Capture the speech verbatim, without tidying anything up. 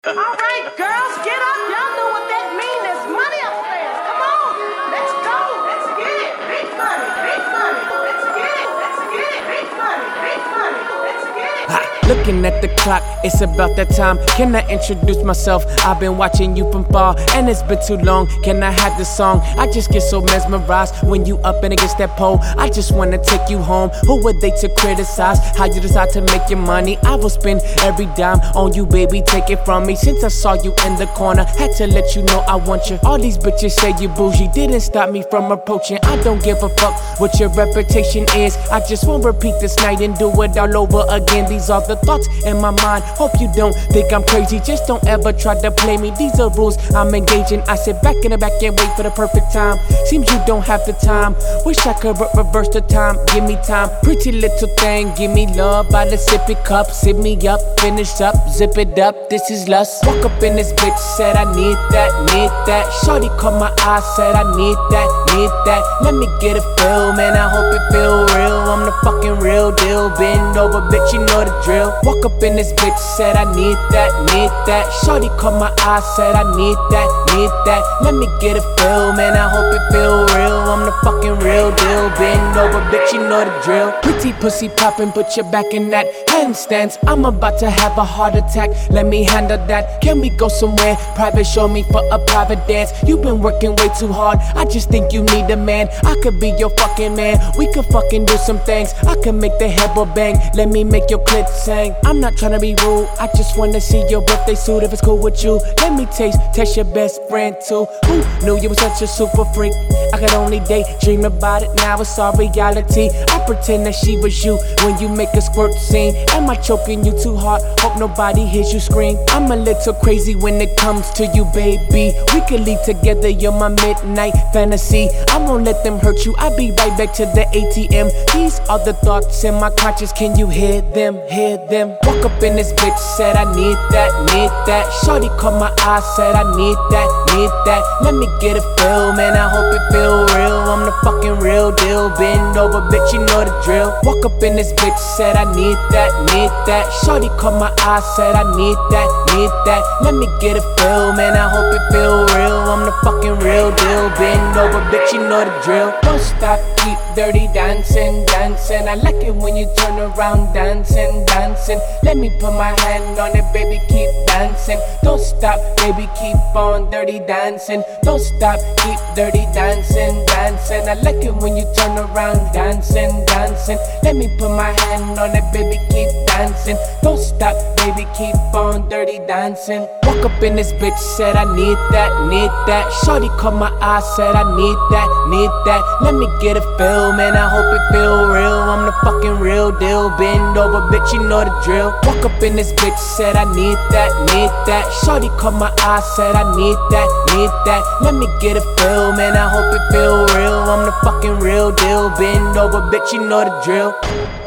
All right, girls, get up. Y'all know what that means. There's money upstairs. Come on. Let's go. Let's get it. Big money. Big money. Let's get it. Let's get it. Big money. Big money. Let's get it. Ha, looking at the clock, it's about that time. Can I introduce myself? I've been watching you from far, and it's been too long. Can I have the song? I just get so mesmerized when you up and against that pole. I just wanna take you home. Who were they to criticize how you decide to make your money? I will spend every dime on you, baby. Take it from me. Since I saw you in the corner, had to let you know I want you. All these bitches say you bougie, didn't stop me from approaching. I don't give a fuck what your reputation is. I just won't repeat this night and do it all over again. These are the thoughts in my mind. Hope you don't think I'm crazy. Just don't ever try to play me. These are rules I'm engaging. I sit back in the back and wait for the perfect time. Seems you don't have the time. Wish I could re reverse the time. Give me time. Pretty little thing. Give me love by the sippy cup. Sip me up. Finish up. Zip it up. This is lust. Walk up in this bitch. Said I need that. Need that. Shorty caught my eye. Said I need that. Need that. Let me get a feel. Man, I hope it feel real. I'm the fucking real deal. Bend over, bitch. You know the drill. Walk up in this bitch, said I need that, need that. Shorty caught my eye, said I need that, need that. Let me get a feel, man, I hope it feel real. I'm the fucking real deal. Bend over, bitch, you know the drill. Pretty pussy poppin', put your back in that handstands. I'm about to have a heart attack, let me handle that. Can we go somewhere private, show me for a private dance? You've been working way too hard, I just think you need a man. I could be your fucking man, we could fucking do some things. I could make the headboard bang, let me make your clit sing. I'm not tryna be rude, I just wanna see your birthday suit if it's cool with you. Let me taste, test your best friend too. Who knew you were such a super freak? I could only daydream about it, now it's all reality. I pretend that she was you when you make a squirt scene. Am I choking you too hard? Hope nobody hears you scream. I'm a little crazy when it comes to you, baby. We could leave together, you're my midnight fantasy. I won't let them hurt you, I'll be right back to the A T M. These are the thoughts in my conscience, can you hear them, hear them? Walk up in this bitch, said I need that, need that. Shorty caught my eye, said I need that, need that. Let me get a feel, man, I hope it feel real. I'm the fucking real deal. Bend over, bitch, you know the drill. Walk up in this bitch, said I need that, need that. Shorty caught my eye, said I need that, need that. Let me get a feel, man, I hope it feel real. I'm the fucking real deal. Bend over, bitch, you know the drill. Don't stop, keep dirty dancing, dancing. I like it when you turn around dancing, dancing. Let me put my hand on it, baby, keep dancing. Don't stop, baby, keep on dirty dancing. Don't stop, keep dirty dancing, dancing. I like it when you turn around dancing, dancing. Let me put my hand on it, baby, keep dancing. Don't stop, baby, keep on dirty dancing. Walk up in this bitch, said I need that, need that. Shorty caught my eye, said I need that, need that. Let me get a feel, man, I hope it feel real. I'm the fucking real deal. Bend over, bitch, you know the drill. Walk up in this bitch, said I need that, need that. Shorty caught my eye, said I need that, need that. Let me get a feel, man, I hope it feel real. I'm the fucking real deal. Bend over, bitch, you know the drill.